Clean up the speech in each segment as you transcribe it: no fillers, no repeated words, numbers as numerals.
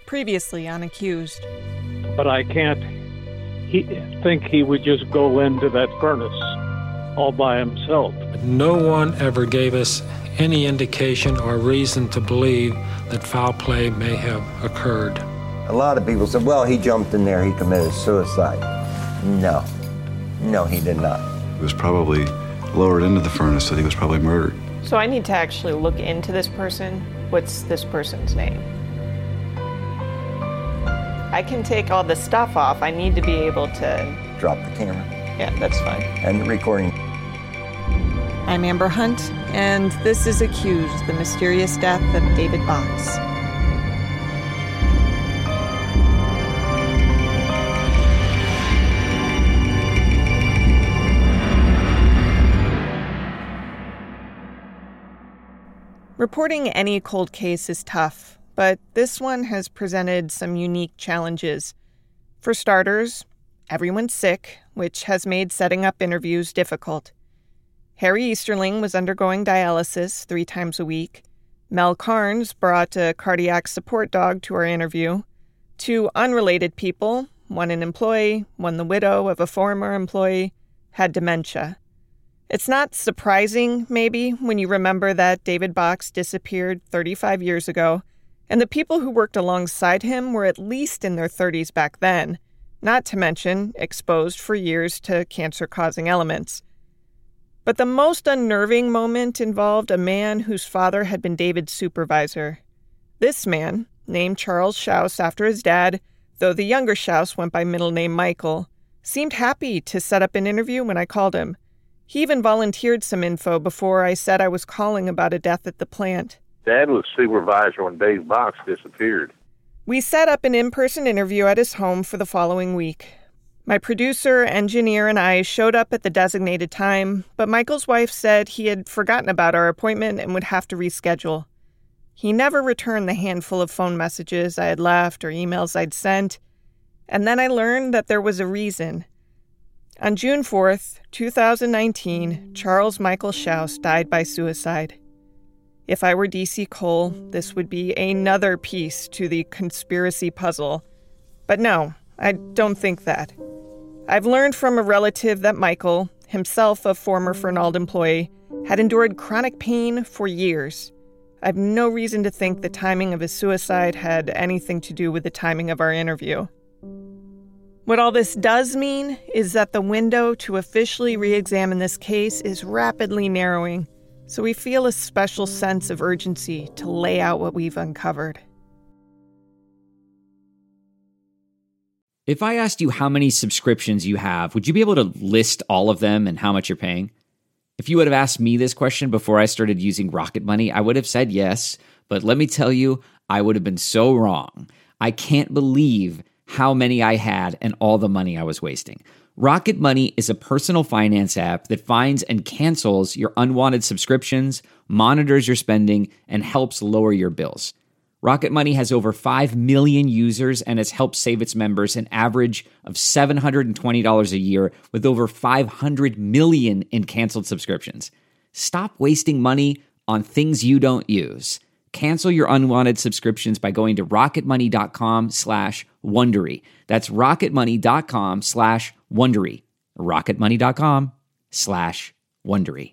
previously unaccused. But I can't think he would just go into that furnace all by himself. No one ever gave us any indication or reason to believe that foul play may have occurred. A lot of people said, well, he jumped in there, he committed suicide. No, he did not. He was probably lowered into the furnace, that he was probably murdered. So I need to actually look into this person. What's this person's name? I can take all the stuff off. I need to be able to... Drop the camera. Yeah, that's fine. And the recording. I'm Amber Hunt, and this is Accused, the mysterious death of David Box. Reporting any cold case is tough, but this one has presented some unique challenges. For starters, everyone's sick, which has made setting up interviews difficult. Harry Easterling was undergoing dialysis 3 times a week. Mel Carnes brought a cardiac support dog to our interview. 2 unrelated people, one an employee, one the widow of a former employee, had dementia. It's not surprising, maybe, when you remember that David Box disappeared 35 years ago, and the people who worked alongside him were at least in their 30s back then, not to mention exposed for years to cancer-causing elements. But the most unnerving moment involved a man whose father had been David's supervisor. This man, named Charles Schaus after his dad, though the younger Schaus went by middle name Michael, seemed happy to set up an interview when I called him. He even volunteered some info before I said I was calling about a death at the plant. Dad was supervisor when Dave Box disappeared. We set up an in-person interview at his home for the following week. My producer, engineer, and I showed up at the designated time, but Michael's wife said he had forgotten about our appointment and would have to reschedule. He never returned the handful of phone messages I had left or emails I'd sent, and then I learned that there was a reason. On June 4th, 2019, Charles Michael Schaus died by suicide. If I were DC Cole, this would be another piece to the conspiracy puzzle. But no, I don't think that. I've learned from a relative that Michael, himself a former Fernald employee, had endured chronic pain for years. I've no reason to think the timing of his suicide had anything to do with the timing of our interview. What all this does mean is that the window to officially re-examine this case is rapidly narrowing, so we feel a special sense of urgency to lay out what we've uncovered. If I asked you how many subscriptions you have, would you be able to list all of them and how much you're paying? If you would have asked me this question before I started using Rocket Money, I would have said yes, but let me tell you, I would have been so wrong. I can't believe how many I had and all the money I was wasting. Rocket Money is a personal finance app that finds and cancels your unwanted subscriptions, monitors your spending, and helps lower your bills. Rocket Money has over 5 million users and has helped save its members an average of $720 a year with over 500 million in canceled subscriptions. Stop wasting money on things you don't use. Cancel your unwanted subscriptions by going to rocketmoney.com/Wondery. That's rocketmoney.com/Wondery. rocketmoney.com/Wondery.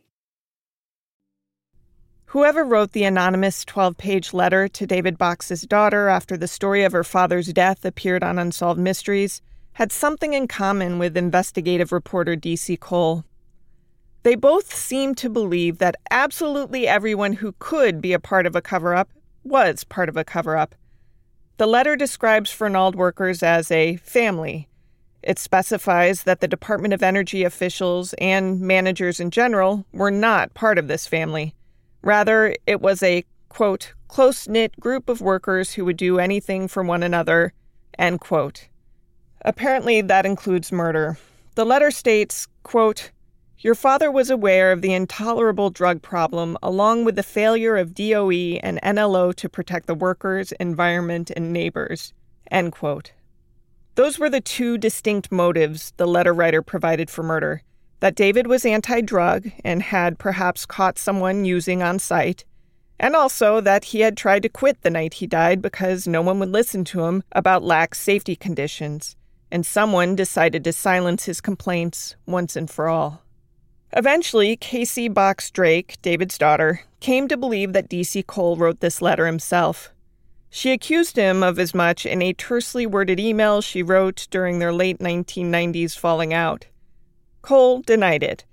Whoever wrote the anonymous 12-page letter to David Box's daughter after the story of her father's death appeared on Unsolved Mysteries had something in common with investigative reporter DC Cole. They both seemed to believe that absolutely everyone who could be a part of a cover-up was part of a cover-up. The letter describes Fernald workers as a family. It specifies that the Department of Energy officials and managers in general were not part of this family. Rather, it was a, quote, close-knit group of workers who would do anything for one another, end quote. Apparently, that includes murder. The letter states, quote, "Your father was aware of the intolerable drug problem along with the failure of DOE and NLO to protect the workers, environment, and neighbors," end quote. Those were the 2 distinct motives the letter writer provided for murder: that David was anti-drug and had perhaps caught someone using on site, and also that he had tried to quit the night he died because no one would listen to him about lax safety conditions, and someone decided to silence his complaints once and for all. Eventually, Casey Box Drake, David's daughter, came to believe that D.C. Cole wrote this letter himself. She accused him of as much in a tersely worded email she wrote during their late 1990s falling out. Cole denied it.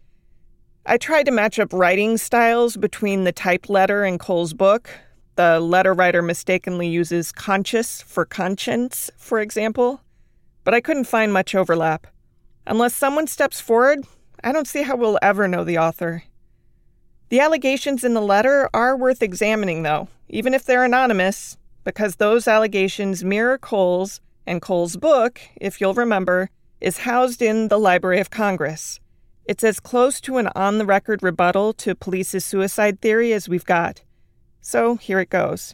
I tried to match up writing styles between the typed letter and Cole's book. The letter writer mistakenly uses conscious for conscience, for example, but I couldn't find much overlap. Unless someone steps forward, I don't see how we'll ever know the author. The allegations in the letter are worth examining, though, even if they're anonymous, because those allegations mirror Cole's, and Cole's book, if you'll remember, is housed in the Library of Congress. It's as close to an on-the-record rebuttal to police's suicide theory as we've got. So here it goes.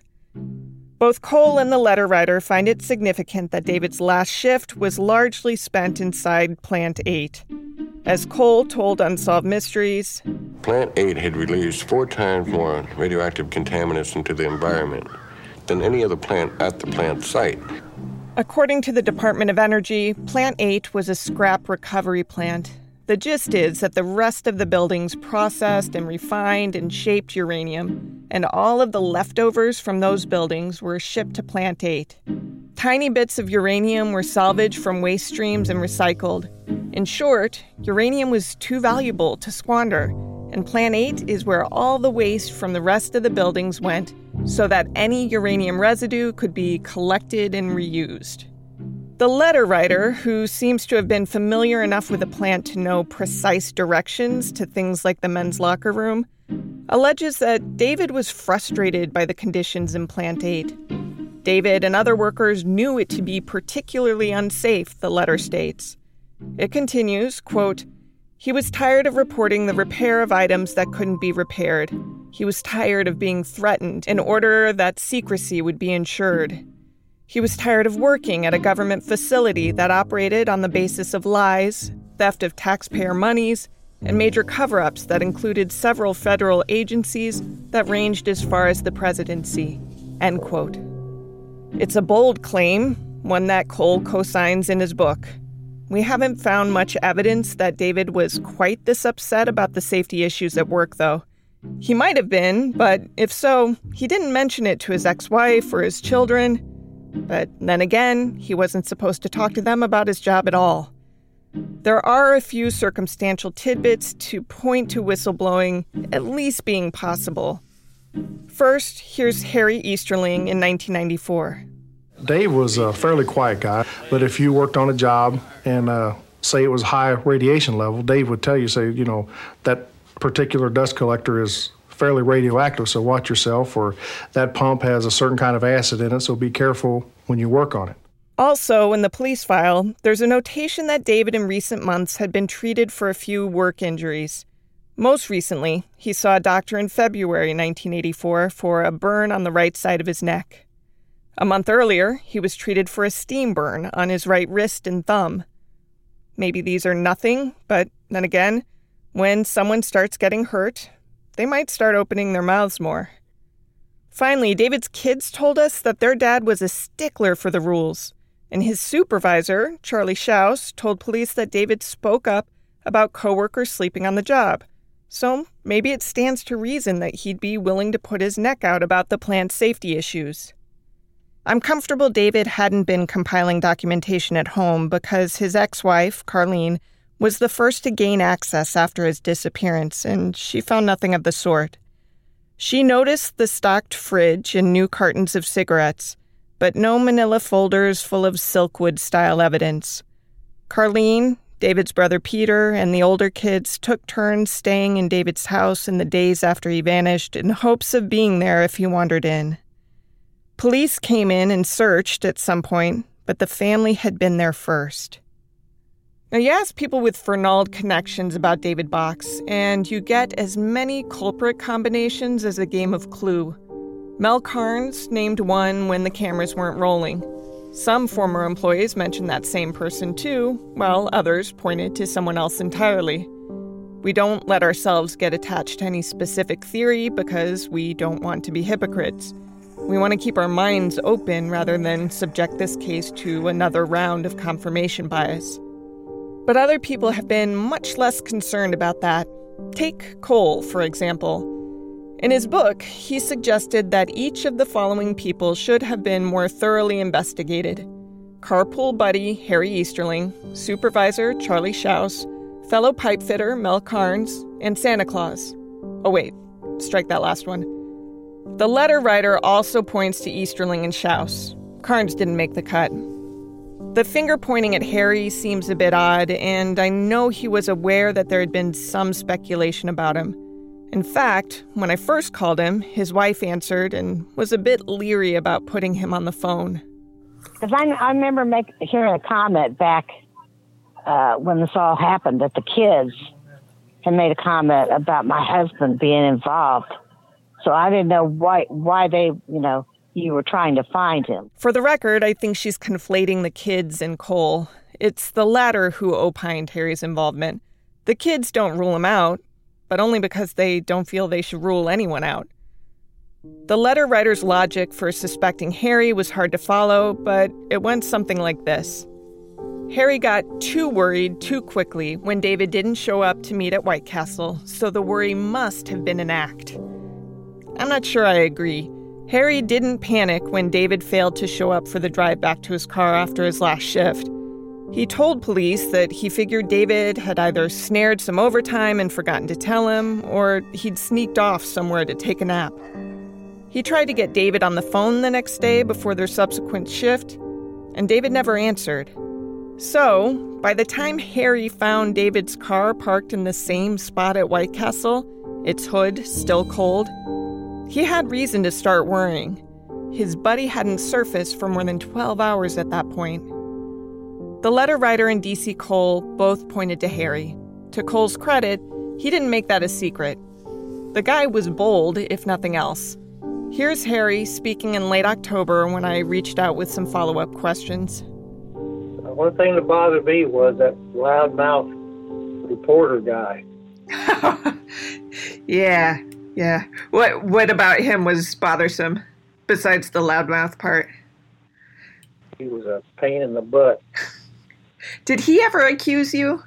Both Cole and the letter writer find it significant that David's last shift was largely spent inside Plant 8. As Cole told Unsolved Mysteries, Plant 8 had released 4 times more radioactive contaminants into the environment than any other plant at the plant site. According to the Department of Energy, Plant 8 was a scrap recovery plant. The gist is that the rest of the buildings processed and refined and shaped uranium, and all of the leftovers from those buildings were shipped to Plant 8. Tiny bits of uranium were salvaged from waste streams and recycled. In short, uranium was too valuable to squander, and Plant 8 is where all the waste from the rest of the buildings went so that any uranium residue could be collected and reused. The letter writer, who seems to have been familiar enough with the plant to know precise directions to things like the men's locker room, alleges that David was frustrated by the conditions in Plant 8. David and other workers knew it to be particularly unsafe, the letter states. It continues, quote, "He was tired of reporting the repair of items that couldn't be repaired. He was tired of being threatened in order that secrecy would be ensured. He was tired of working at a government facility that operated on the basis of lies, theft of taxpayer monies, and major cover-ups that included several federal agencies that ranged as far as the presidency." End quote. It's a bold claim, one that Cole co-signs in his book. We haven't found much evidence that David was quite this upset about the safety issues at work, though. He might have been, but if so, he didn't mention it to his ex-wife or his children. But then again, he wasn't supposed to talk to them about his job at all. There are a few circumstantial tidbits to point to whistleblowing at least being possible. First, here's Harry Easterling in 1994. Dave was a fairly quiet guy, but if you worked on a job and say it was high radiation level, Dave would tell you, say, you know, that particular dust collector is fairly radioactive, so watch yourself, or that pump has a certain kind of acid in it, so be careful when you work on it. Also, in the police file, there's a notation that David in recent months had been treated for a few work injuries. Most recently, he saw a doctor in February 1984 for a burn on the right side of his neck. A month earlier, he was treated for a steam burn on his right wrist and thumb. Maybe these are nothing, but then again, when someone starts getting hurt, they might start opening their mouths more. Finally, David's kids told us that their dad was a stickler for the rules, and his supervisor, Charlie Schaus, told police that David spoke up about coworkers sleeping on the job. So maybe it stands to reason that he'd be willing to put his neck out about the plant's safety issues. I'm comfortable David hadn't been compiling documentation at home because his ex-wife, Carlene, was the first to gain access after his disappearance, and she found nothing of the sort. She noticed the stocked fridge and new cartons of cigarettes, but no manila folders full of Silkwood-style evidence. Carlene, David's brother Peter, and the older kids took turns staying in David's house in the days after he vanished in hopes of being there if he wandered in. Police came in and searched at some point, but the family had been there first. Now, you ask people with Fernald connections about David Box, and you get as many culprit combinations as a game of Clue. Mel Carnes named one when the cameras weren't rolling. Some former employees mentioned that same person too, while others pointed to someone else entirely. We don't let ourselves get attached to any specific theory because we don't want to be hypocrites. We want to keep our minds open rather than subject this case to another round of confirmation bias. But other people have been much less concerned about that. Take Cole, for example. In his book, he suggested that each of the following people should have been more thoroughly investigated: carpool buddy Harry Easterling, supervisor Charlie Schaus, fellow pipefitter Mel Carnes, and Santa Claus. Oh wait, strike that last one. The letter writer also points to Easterling and Schaus. Carnes didn't make the cut. The finger pointing at Harry seems a bit odd, and I know he was aware that there had been some speculation about him. In fact, when I first called him, his wife answered and was a bit leery about putting him on the phone. Because I remember hearing a comment back when this all happened that the kids had made a comment about my husband being involved. So I didn't know why they, you were trying to find him. For the record, I think she's conflating the kids and Cole. It's the latter who opined Harry's involvement. The kids don't rule him out, but only because they don't feel they should rule anyone out. The letter writer's logic for suspecting Harry was hard to follow, but it went something like this. Harry got too worried too quickly when David didn't show up to meet at White Castle, so the worry must have been an act. I'm not sure I agree. Harry didn't panic when David failed to show up for the drive back to his car after his last shift. He told police that he figured David had either snared some overtime and forgotten to tell him, or he'd sneaked off somewhere to take a nap. He tried to get David on the phone the next day before their subsequent shift, and David never answered. So, by the time Harry found David's car parked in the same spot at White Castle, its hood still cold, he had reason to start worrying. His buddy hadn't surfaced for more than 12 hours at that point. The letter writer and DC Cole both pointed to Harry. To Cole's credit, he didn't make that a secret. The guy was bold, if nothing else. Here's Harry speaking in late October when I reached out with some follow-up questions. One thing that bothered me was that loudmouth reporter guy. Yeah. What about him was bothersome, besides the loudmouth part? He was a pain in the butt. Did he ever accuse you?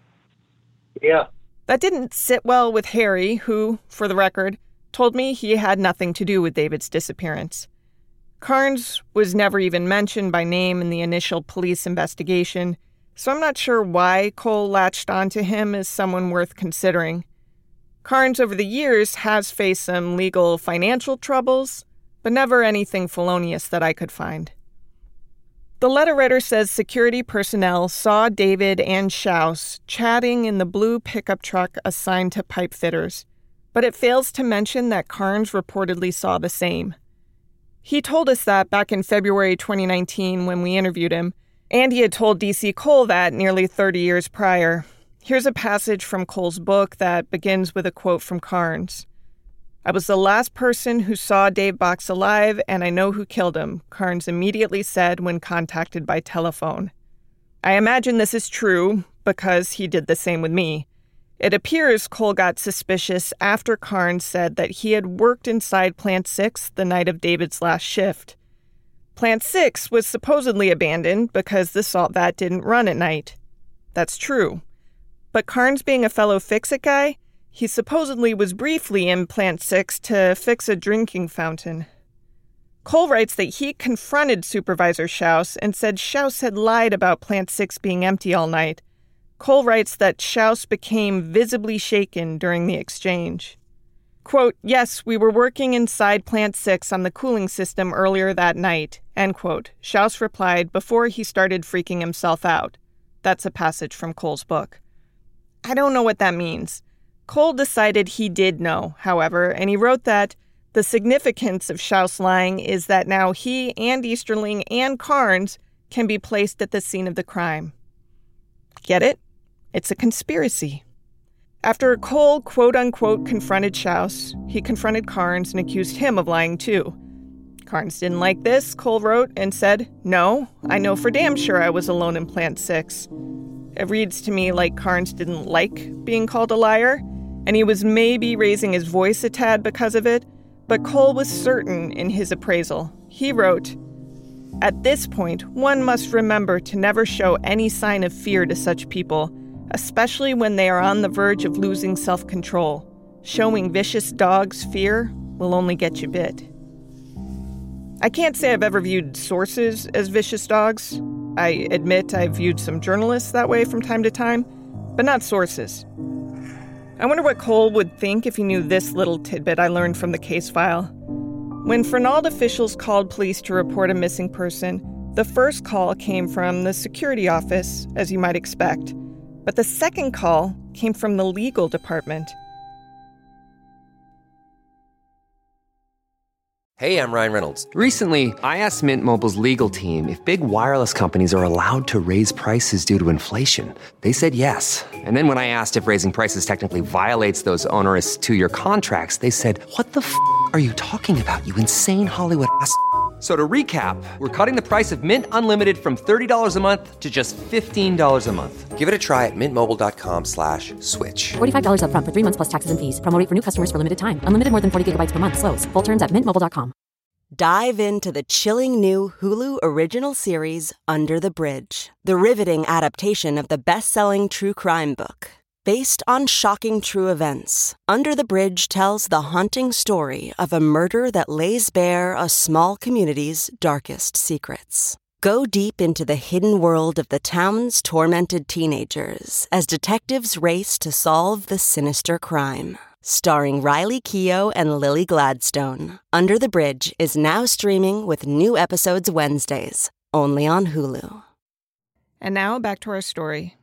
Yeah. That didn't sit well with Harry, who, for the record, told me he had nothing to do with David's disappearance. Carnes was never even mentioned by name in the initial police investigation, so I'm not sure why Cole latched onto him as someone worth considering. Carnes over the years has faced some legal financial troubles, but never anything felonious that I could find. The letter writer says security personnel saw David and Schaus chatting in the blue pickup truck assigned to pipe fitters, but it fails to mention that Carnes reportedly saw the same. He told us that back in February 2019 when we interviewed him, and he had told DC Cole that nearly 30 years prior. Here's a passage from Cole's book that begins with a quote from Carnes. "I was the last person who saw Dave Box alive, and I know who killed him," Carnes immediately said when contacted by telephone. I imagine this is true because he did the same with me. It appears Cole got suspicious after Carnes said that he had worked inside Plant 6 the night of David's last shift. Plant 6 was supposedly abandoned because the salt vat didn't run at night. That's true. But Carnes being a fellow fix-it guy, he supposedly was briefly in Plant 6 to fix a drinking fountain. Cole writes that he confronted Supervisor Schaus and said Schaus had lied about Plant 6 being empty all night. Cole writes that Schaus became visibly shaken during the exchange. Quote, "Yes, we were working inside Plant 6 on the cooling system earlier that night," end quote. Schaus replied before he started freaking himself out. That's a passage from Cole's book. I don't know what that means. Cole decided he did know, however, and he wrote that the significance of Schaus lying is that now he and Easterling and Carnes can be placed at the scene of the crime. Get it? It's a conspiracy. After Cole quote-unquote confronted Schaus, he confronted Carnes and accused him of lying too. Carnes didn't like this, Cole wrote, and said, "No, I know for damn sure I was alone in Plant 6. It reads to me like Carnes didn't like being called a liar, and he was maybe raising his voice a tad because of it, but Cole was certain in his appraisal. He wrote, "At this point, one must remember to never show any sign of fear to such people, especially when they are on the verge of losing self-control. Showing vicious dogs fear will only get you bit." I can't say I've ever viewed sources as vicious dogs. I admit I've viewed some journalists that way from time to time, but not sources. I wonder what Cole would think if he knew this little tidbit I learned from the case file. When Fernald officials called police to report a missing person, the first call came from the security office, as you might expect. But the second call came from the legal department. Hey, I'm Ryan Reynolds. Recently, I asked Mint Mobile's legal team if big wireless companies are allowed to raise prices due to inflation. They said yes. And then when I asked if raising prices technically violates those onerous two-year contracts, they said, "What the f*** are you talking about, you insane Hollywood ass?" So to recap, we're cutting the price of Mint Unlimited from $30 a month to just $15 a month. Give it a try at mintmobile.com/switch. $45 up front for 3 months plus taxes and fees. Promo rate for new customers for limited time. Unlimited more than 40 gigabytes per month. Slows full terms at mintmobile.com. Dive into the chilling new Hulu original series, Under the Bridge, the riveting adaptation of the best-selling true crime book. Based on shocking true events, Under the Bridge tells the haunting story of a murder that lays bare a small community's darkest secrets. Go deep into the hidden world of the town's tormented teenagers as detectives race to solve the sinister crime. Starring Riley Keough and Lily Gladstone, Under the Bridge is now streaming with new episodes Wednesdays, only on Hulu. And now back to our story.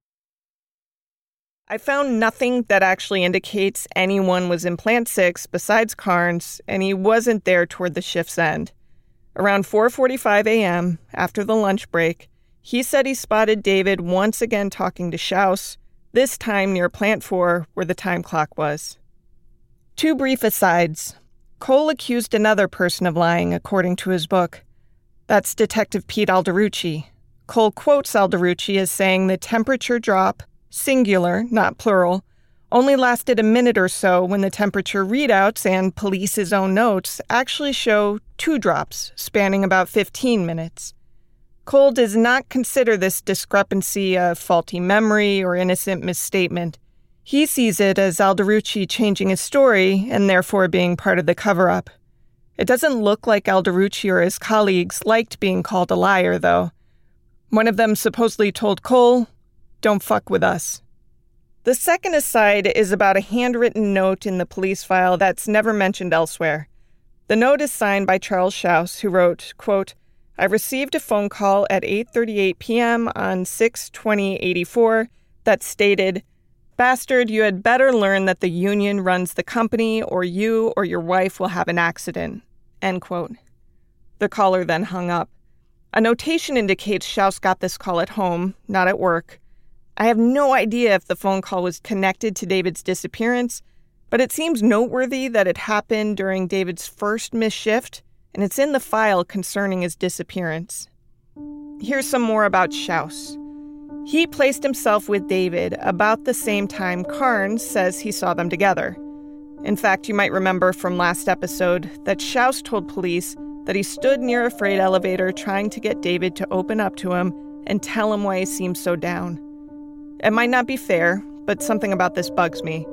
I found nothing that actually indicates anyone was in Plant 6 besides Carnes, and he wasn't there toward the shift's end. Around 4:45 a.m., after the lunch break, he said he spotted David once again talking to Schaus, this time near Plant 4, where the time clock was. Two brief asides. Cole accused another person of lying, according to his book. That's Detective Pete Alderucci. Cole quotes Alderucci as saying the temperature drop, singular, not plural, only lasted a minute or so when the temperature readouts and police's own notes actually show 2 drops, spanning about 15 minutes. Cole does not consider this discrepancy a faulty memory or innocent misstatement. He sees it as Alderucci changing his story and therefore being part of the cover-up. It doesn't look like Alderucci or his colleagues liked being called a liar, though. One of them supposedly told Cole, "Don't fuck with us." The second aside is about a handwritten note in the police file that's never mentioned elsewhere. The note is signed by Charles Schaus, who wrote, quote, "I received a phone call at 8:38 p.m. on 6/20/84 that stated, 'Bastard, you had better learn that the union runs the company or you or your wife will have an accident.'" End quote. The caller then hung up. A notation indicates Schaus got this call at home, not at work. I have no idea if the phone call was connected to David's disappearance, but it seems noteworthy that it happened during David's first missed shift, and it's in the file concerning his disappearance. Here's some more about Schaus. He placed himself with David about the same time Carnes says he saw them together. In fact, you might remember from last episode that Schaus told police that he stood near a freight elevator trying to get David to open up to him and tell him why he seemed so down. It might not be fair, but something about this bugs me.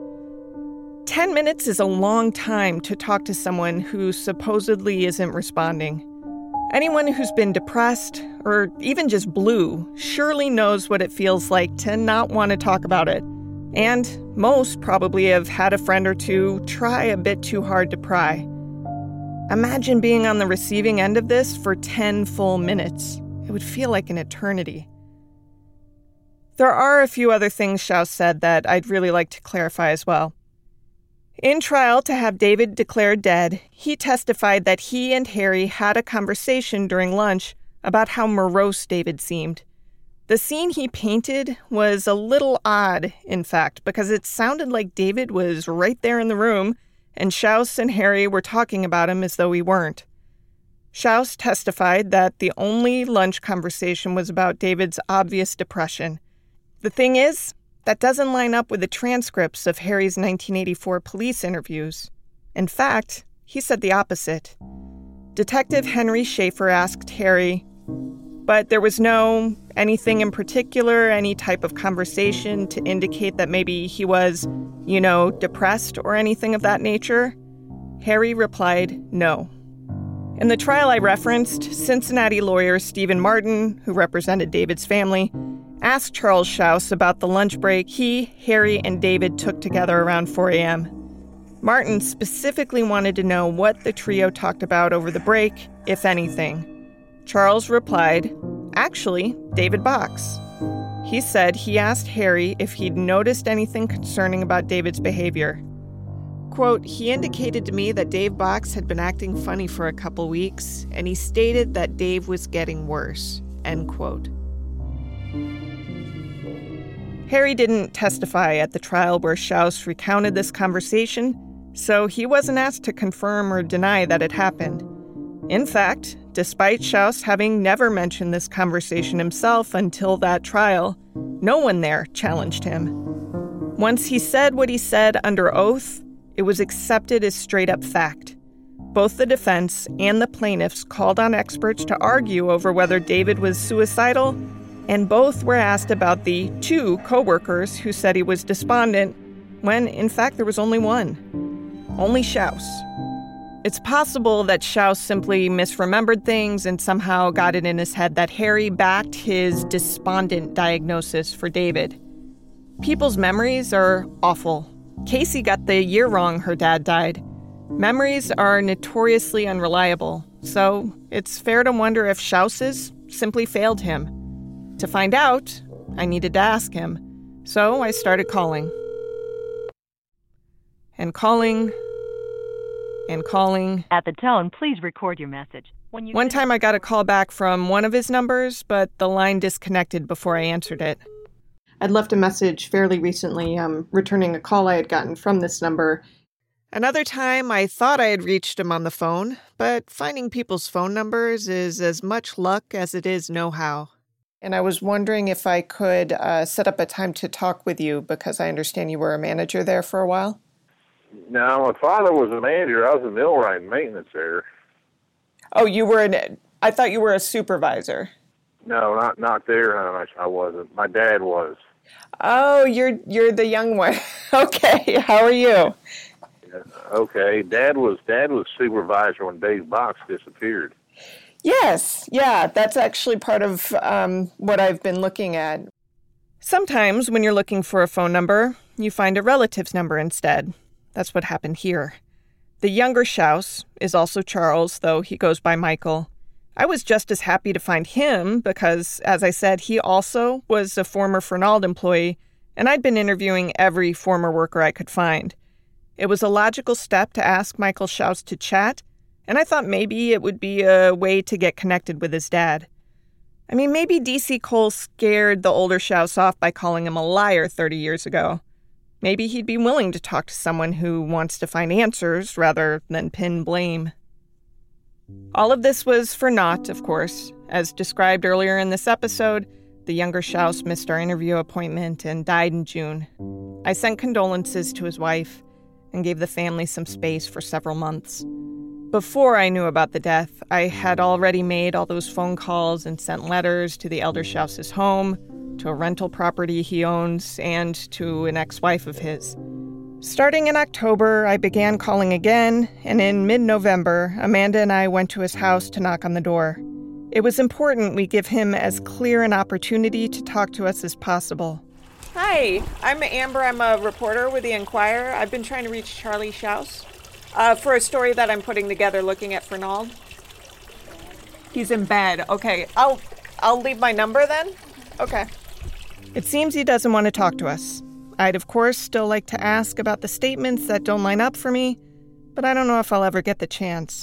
10 minutes is a long time to talk to someone who supposedly isn't responding. Anyone who's been depressed, or even just blue, surely knows what it feels like to not want to talk about it. And most probably have had a friend or two try a bit too hard to pry. Imagine being on the receiving end of this for 10 full minutes. It would feel like an eternity. There are a few other things Schaus said that I'd really like to clarify as well. In trial to have David declared dead, he testified that he and Harry had a conversation during lunch about how morose David seemed. The scene he painted was a little odd, in fact, because it sounded like David was right there in the room, and Schaus and Harry were talking about him as though he weren't. Schaus testified that the only lunch conversation was about David's obvious depression. The thing is, that doesn't line up with the transcripts of Harry's 1984 police interviews. In fact, he said the opposite. Detective Henry Schaefer asked Harry, but there was no anything in particular, any type of conversation to indicate that maybe he was, depressed or anything of that nature. Harry replied, no. In the trial I referenced, Cincinnati lawyer Stephen Martin, who represented David's family, asked Charles Schaus about the lunch break he, Harry, and David took together around 4 a.m. Martin specifically wanted to know what the trio talked about over the break, if anything. Charles replied, actually, David Box. He said he asked Harry if he'd noticed anything concerning about David's behavior. Quote, he indicated to me that Dave Box had been acting funny for a couple weeks, and he stated that Dave was getting worse, end quote. Harry didn't testify at the trial where Schaus recounted this conversation, so he wasn't asked to confirm or deny that it happened. In fact, despite Schaus having never mentioned this conversation himself until that trial, no one there challenged him. Once he said what he said under oath, it was accepted as straight-up fact. Both the defense and the plaintiffs called on experts to argue over whether David was suicidal, and both were asked about the 2 co-workers who said he was despondent, when in fact there was only one. Only Schaus. It's possible that Schaus simply misremembered things and somehow got it in his head that Harry backed his despondent diagnosis for David. People's memories are awful. Casey got the year wrong her dad died. Memories are notoriously unreliable, so it's fair to wonder if Schaus's simply failed him. To find out, I needed to ask him, so I started calling. And calling. And calling. At the tone, please record your message. One time I got a call back from one of his numbers, but the line disconnected before I answered it. I'd left a message fairly recently, returning a call I had gotten from this number. Another time I thought I had reached him on the phone, but finding people's phone numbers is as much luck as it is know-how. And I was wondering if I could set up a time to talk with you, because I understand you were a manager there for a while. No, my father was a manager. I was a millwright maintenance there. Oh, you were I thought you were a supervisor. No, not there. I wasn't. My dad was. Oh, you're the young one. Okay, how are you? Okay, Dad was supervisor when Dave Box disappeared. Yes, yeah, that's actually part of what I've been looking at. Sometimes when you're looking for a phone number, you find a relative's number instead. That's what happened here. The younger Schaus is also Charles, though he goes by Michael. I was just as happy to find him because, as I said, he also was a former Fernald employee, and I'd been interviewing every former worker I could find. It was a logical step to ask Michael Schaus to chat, and I thought maybe it would be a way to get connected with his dad. I mean, maybe D.C. Cole scared the older Schaus off by calling him a liar 30 years ago. Maybe he'd be willing to talk to someone who wants to find answers rather than pin blame. All of this was for naught, of course. As described earlier in this episode, the younger Schaus missed our interview appointment and died in June. I sent condolences to his wife and gave the family some space for several months. Before I knew about the death, I had already made all those phone calls and sent letters to the elder Schaus's home, to a rental property he owns, and to an ex-wife of his. Starting in October, I began calling again, and in mid-November, Amanda and I went to his house to knock on the door. It was important we give him as clear an opportunity to talk to us as possible. Hi, I'm Amber. I'm a reporter with the Enquirer. I've been trying to reach Charlie Schaus for a story that I'm putting together looking at Fernald. He's in bed. Okay, I'll leave my number then? Okay. It seems he doesn't want to talk to us. I'd, of course, still like to ask about the statements that don't line up for me, but I don't know if I'll ever get the chance.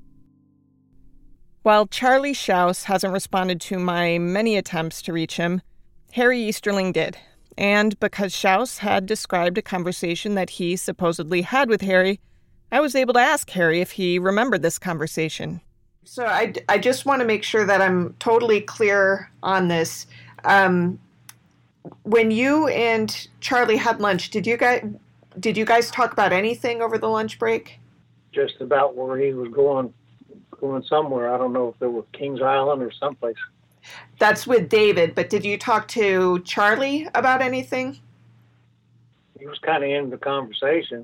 While Charlie Schaus hasn't responded to my many attempts to reach him, Harry Easterling did. And because Schaus had described a conversation that he supposedly had with Harry, I was able to ask Harry if he remembered this conversation. So I just want to make sure that I'm totally clear on this. When you and Charlie had lunch, did you guys talk about anything over the lunch break? Just about where he was going somewhere. I don't know if it was Kings Island or someplace. That's with David, but did you talk to Charlie about anything? He was kind of in the conversation.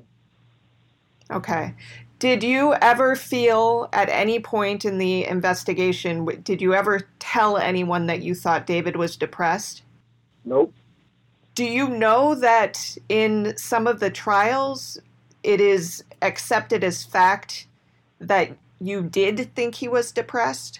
Okay. Did you ever feel at any point in the investigation, did you ever tell anyone that you thought David was depressed? Nope. Do you know that in some of the trials, it is accepted as fact that you did think he was depressed?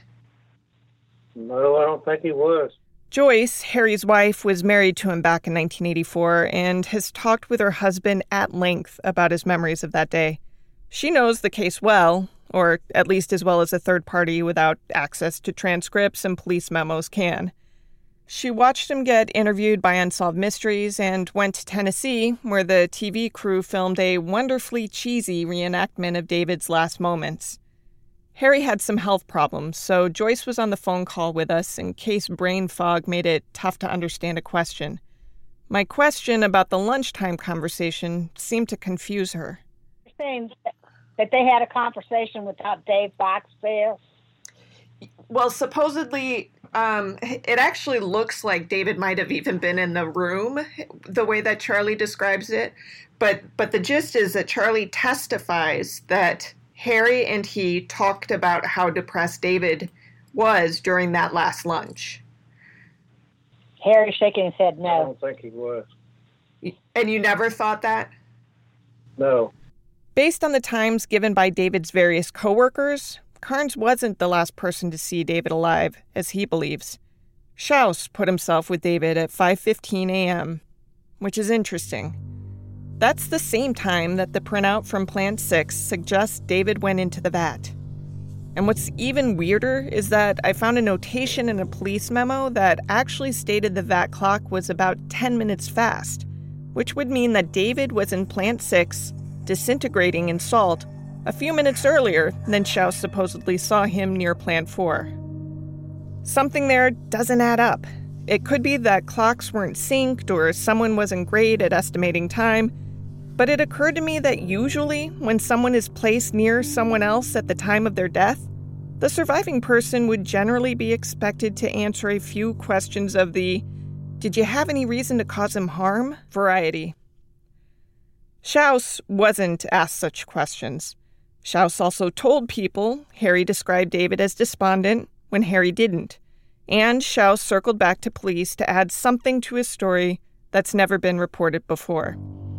No, I don't think he was. Joyce, Harry's wife, was married to him back in 1984 and has talked with her husband at length about his memories of that day. She knows the case well, or at least as well as a third party without access to transcripts and police memos can. She watched him get interviewed by Unsolved Mysteries and went to Tennessee, where the TV crew filmed a wonderfully cheesy reenactment of David's last moments. Harry had some health problems, so Joyce was on the phone call with us in case brain fog made it tough to understand a question. My question about the lunchtime conversation seemed to confuse her. You're saying that they had a conversation without Dave Box there? Well, supposedly, it actually looks like David might have even been in the room, the way that Charlie describes it. But the gist is that Charlie testifies that Harry and he talked about how depressed David was during that last lunch. Harry shaking his head no. I don't think he was. And you never thought that? No. Based on the times given by David's various coworkers, Carnes wasn't the last person to see David alive, as he believes. Schaus put himself with David at 5:15 a.m., which is interesting. That's the same time that the printout from Plant 6 suggests David went into the vat. And what's even weirder is that I found a notation in a police memo that actually stated the vat clock was about 10 minutes fast, which would mean that David was in Plant 6, disintegrating in salt, a few minutes earlier than Schaus supposedly saw him near Plant 4. Something there doesn't add up. It could be that clocks weren't synced or someone wasn't great at estimating time, but it occurred to me that usually when someone is placed near someone else at the time of their death, the surviving person would generally be expected to answer a few questions of the "did you have any reason to cause him harm?" variety. Schaus wasn't asked such questions. Schaus also told people Harry described David as despondent when Harry didn't, and Schaus circled back to police to add something to his story that's never been reported before.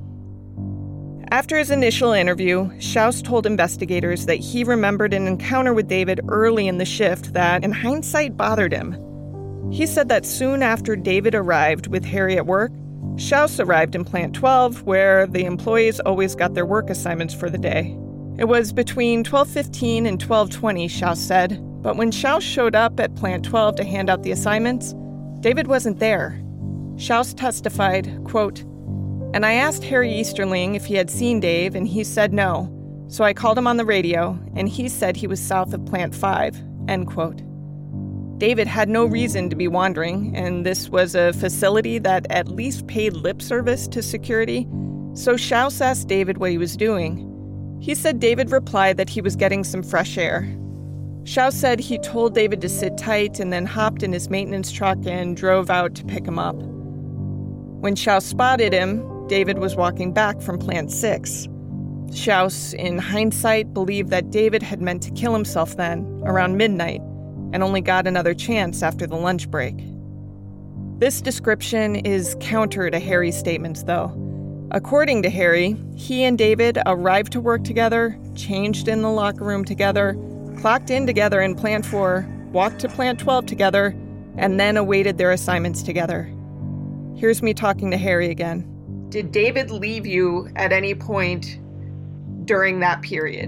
After his initial interview, Schaus told investigators that he remembered an encounter with David early in the shift that, in hindsight, bothered him. He said that soon after David arrived with Harry at work, Schaus arrived in Plant 12, where the employees always got their work assignments for the day. It was between 12:15 and 12:20, Schaus said, but when Schaus showed up at Plant 12 to hand out the assignments, David wasn't there. Schaus testified, quote, "And I asked Harry Easterling if he had seen Dave, and he said no. So I called him on the radio, and he said he was south of Plant 5, end quote. David had no reason to be wandering, and this was a facility that at least paid lip service to security, so Schaus asked David what he was doing. He said David replied that he was getting some fresh air. Schaus said he told David to sit tight and then hopped in his maintenance truck and drove out to pick him up. When Schaus spotted him, David was walking back from Plant 6. Schaus, in hindsight, believed that David had meant to kill himself then, around midnight, and only got another chance after the lunch break. This description is counter to Harry's statements, though. According to Harry, he and David arrived to work together, changed in the locker room together, clocked in together in Plant 4, walked to Plant 12 together, and then awaited their assignments together. Here's me talking to Harry again. Did David leave you at any point during that period?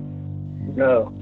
No.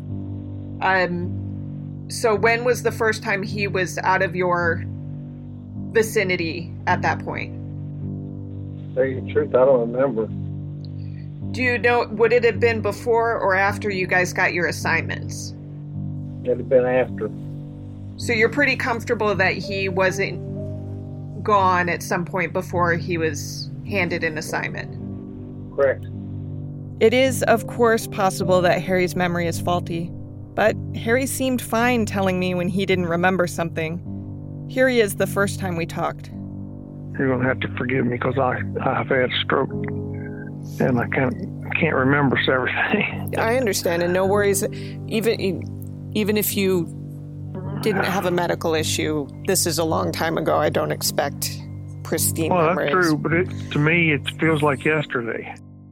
So when was the first time he was out of your vicinity at that point? To tell you the truth, I don't remember. Do you know, would it have been before or after you guys got your assignments? It'd have been after. So you're pretty comfortable that he wasn't gone at some point before he was handed an assignment. Correct. It is, of course, possible that Harry's memory is faulty, but Harry seemed fine telling me when he didn't remember something. Here he is the first time we talked. You're going to have to forgive me because I've had a stroke and I can't remember everything. I understand, and no worries. Even if you didn't have a medical issue, this is a long time ago. I don't expect pristine memories. Well, that's true, but to me, it feels like yesterday.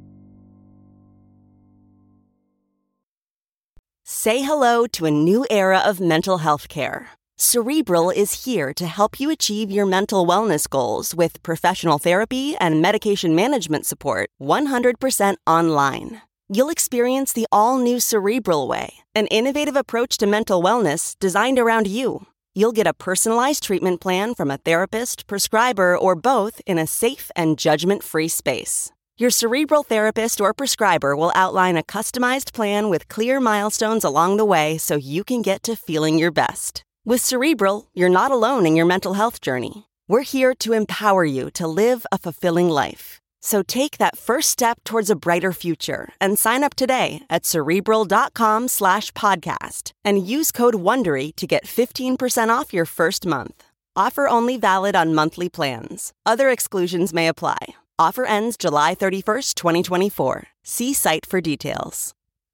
Say hello to a new era of mental health care. Cerebral is here to help you achieve your mental wellness goals with professional therapy and medication management support 100% online. You'll experience the all-new Cerebral Way, an innovative approach to mental wellness designed around you. You'll get a personalized treatment plan from a therapist, prescriber, or both in a safe and judgment-free space. Your Cerebral therapist or prescriber will outline a customized plan with clear milestones along the way so you can get to feeling your best. With Cerebral, you're not alone in your mental health journey. We're here to empower you to live a fulfilling life. So take that first step towards a brighter future and sign up today at Cerebral.com/podcast and use code WONDERY to get 15% off your first month. Offer only valid on monthly plans. Other exclusions may apply. Offer ends July 31st, 2024. See site for details.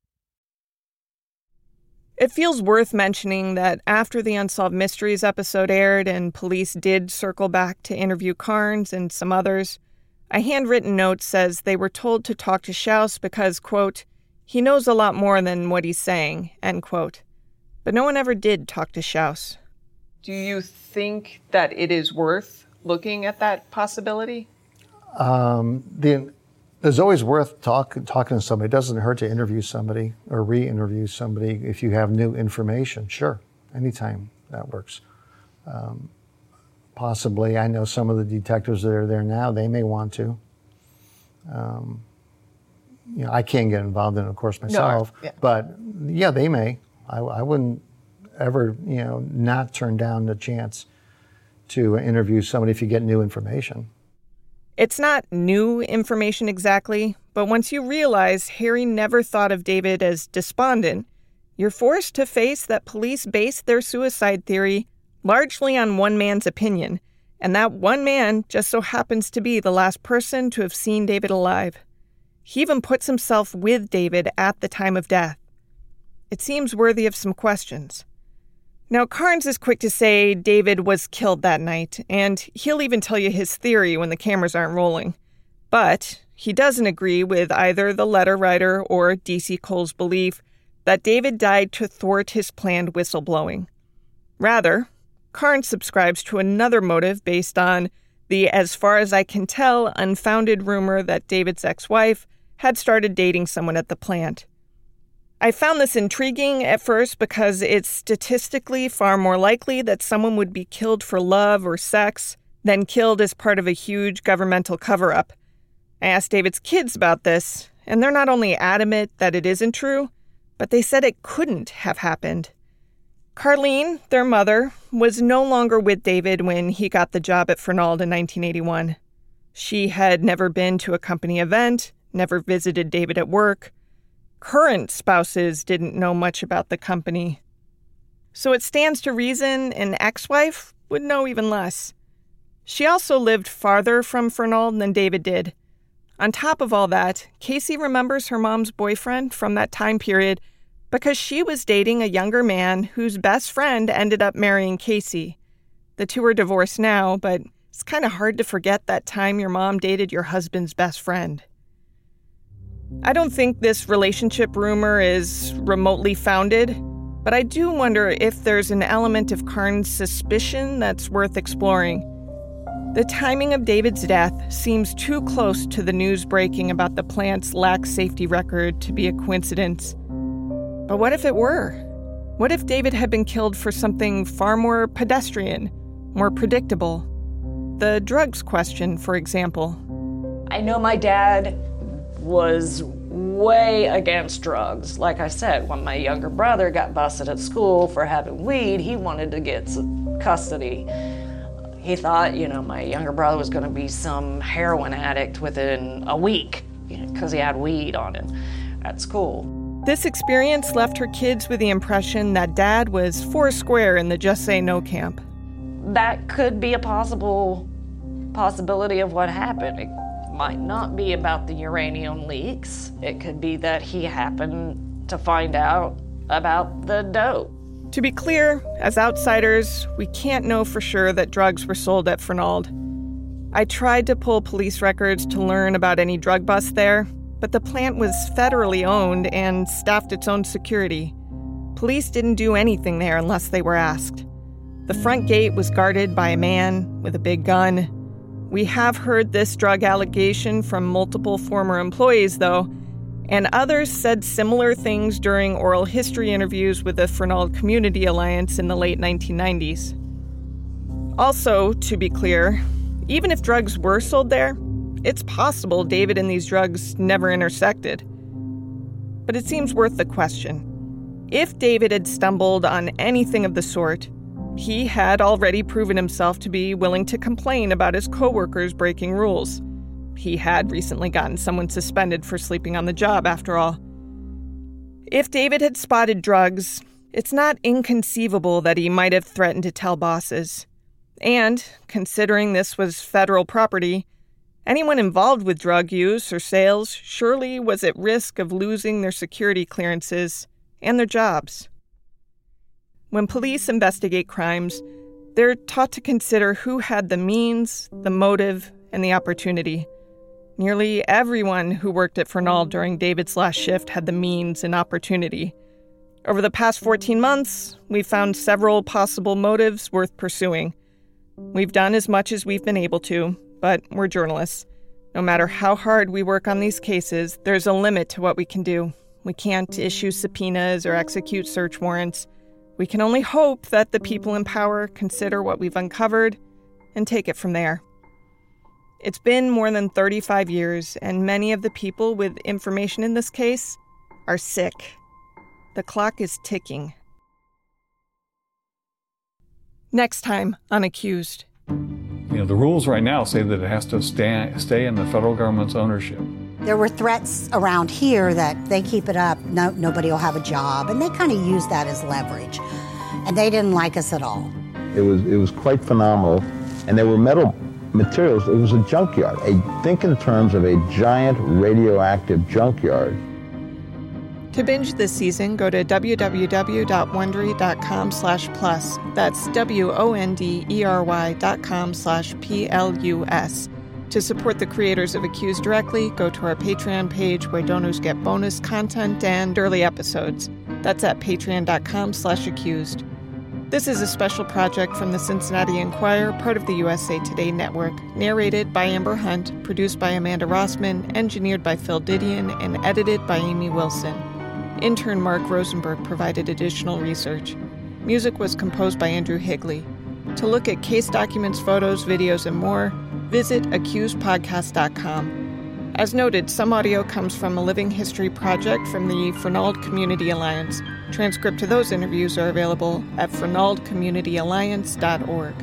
It feels worth mentioning that after the Unsolved Mysteries episode aired and police did circle back to interview Carnes and some others, a handwritten note says they were told to talk to Schaus because, quote, he knows a lot more than what he's saying, end quote. But no one ever did talk to Schaus. Do you think that it is worth looking at that possibility? It's always worth talking to somebody. It doesn't hurt to interview somebody or re-interview somebody if you have new information. Sure, anytime that works. Possibly, I know some of the detectives that are there now, they may want to. I can't get involved in it, of course, myself. No, yeah. But yeah, they may. I wouldn't ever, not turn down the chance to interview somebody if you get new information. It's not new information exactly, but once you realize Harry never thought of David as despondent, you're forced to face that police based their suicide theory largely on one man's opinion, and that one man just so happens to be the last person to have seen David alive. He even puts himself with David at the time of death. It seems worthy of some questions. Now, Carnes is quick to say David was killed that night, and he'll even tell you his theory when the cameras aren't rolling. But he doesn't agree with either the letter writer or D.C. Cole's belief that David died to thwart his planned whistleblowing. Rather, Carnes subscribes to another motive based on the, as far as I can tell, unfounded rumor that David's ex-wife had started dating someone at the plant. I found this intriguing at first because it's statistically far more likely that someone would be killed for love or sex than killed as part of a huge governmental cover-up. I asked David's kids about this, and they're not only adamant that it isn't true, but they said it couldn't have happened. Carlene, their mother, was no longer with David when he got the job at Fernald in 1981. She had never been to a company event, never visited David at work. Current spouses didn't know much about the company. So it stands to reason an ex-wife would know even less. She also lived farther from Fernald than David did. On top of all that, Casey remembers her mom's boyfriend from that time period because she was dating a younger man whose best friend ended up marrying Casey. The two are divorced now, but it's kind of hard to forget that time your mom dated your husband's best friend. I don't think this relationship rumor is remotely founded, but I do wonder if there's an element of Carnes' suspicion that's worth exploring. The timing of David's death seems too close to the news breaking about the plant's lax safety record to be a coincidence. But what if it were? What if David had been killed for something far more pedestrian, more predictable? The drugs question, for example. I know my dad was way against drugs. Like I said, when my younger brother got busted at school for having weed, he wanted to get custody. He thought, my younger brother was going to be some heroin addict within a week because he had weed on him at school. This experience left her kids with the impression that Dad was foursquare in the Just Say No camp. That could be a possibility of what happened. It might not be about the uranium leaks. It could be that he happened to find out about the dope. To be clear, as outsiders, we can't know for sure that drugs were sold at Fernald. I tried to pull police records to learn about any drug busts there, but the plant was federally owned and staffed its own security. Police didn't do anything there unless they were asked. The front gate was guarded by a man with a big gun. We have heard this drug allegation from multiple former employees, though, and others said similar things during oral history interviews with the Fernald Community Alliance in the late 1990s. Also, to be clear, even if drugs were sold there, it's possible David and these drugs never intersected. But it seems worth the question. If David had stumbled on anything of the sort, he had already proven himself to be willing to complain about his coworkers breaking rules. He had recently gotten someone suspended for sleeping on the job, after all. If David had spotted drugs, it's not inconceivable that he might have threatened to tell bosses. And, considering this was federal property, anyone involved with drug use or sales surely was at risk of losing their security clearances and their jobs. When police investigate crimes, they're taught to consider who had the means, the motive, and the opportunity. Nearly everyone who worked at Fernald during David's last shift had the means and opportunity. Over the past 14 months, we've found several possible motives worth pursuing. We've done as much as we've been able to, but we're journalists. No matter how hard we work on these cases, there's a limit to what we can do. We can't issue subpoenas or execute search warrants. We can only hope that the people in power consider what we've uncovered and take it from there. It's been more than 35 years, and many of the people with information in this case are sick. The clock is ticking. Next time on Accused. The rules right now say that it has to stay in the federal government's ownership. There were threats around here that they keep it up, nobody will have a job, and they kind of use that as leverage. And they didn't like us at all. It was quite phenomenal, and there were metal materials. It was a junkyard. Think in terms of a giant radioactive junkyard. To binge this season, go to www.wondery.com/plus. That's WONDERY.com/PLUS. To support the creators of Accused directly, go to our Patreon page where donors get bonus content and early episodes. That's at patreon.com/accused. This is a special project from the Cincinnati Enquirer, part of the USA Today Network, narrated by Amber Hunt, produced by Amanda Rossman, engineered by Phil Didion, and edited by Amy Wilson. Intern Mark Rosenberg provided additional research. Music was composed by Andrew Higley. To look at case documents, photos, videos, and more, visit accusedpodcast.com. As noted, some audio comes from a living history project from the Fernald Community Alliance. Transcript to those interviews are available at fernaldcommunityalliance.org.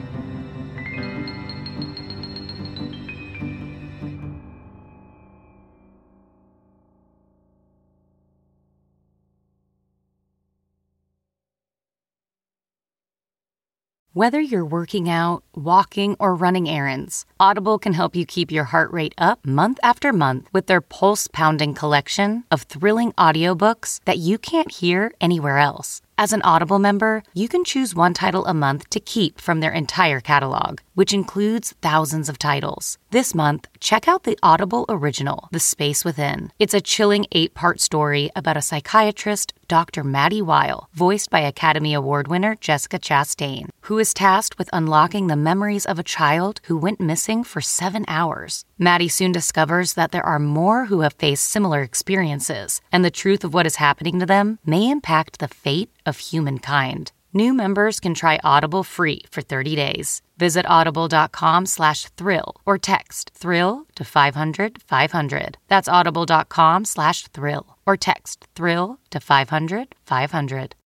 Whether you're working out, walking, or running errands, Audible can help you keep your heart rate up month after month with their pulse-pounding collection of thrilling audiobooks that you can't hear anywhere else. As an Audible member, you can choose one title a month to keep from their entire catalog, which includes thousands of titles. This month, check out the Audible original, The Space Within. It's a chilling 8-part story about a psychiatrist, Dr. Maddie Weil, voiced by Academy Award winner Jessica Chastain, who is tasked with unlocking the memories of a child who went missing for 7 hours. Maddie soon discovers that there are more who have faced similar experiences, and the truth of what is happening to them may impact the fate of humankind. New members can try Audible free for 30 days. Visit audible.com/thrill or text thrill to 500-500. That's audible.com/thrill or text thrill to 500-500.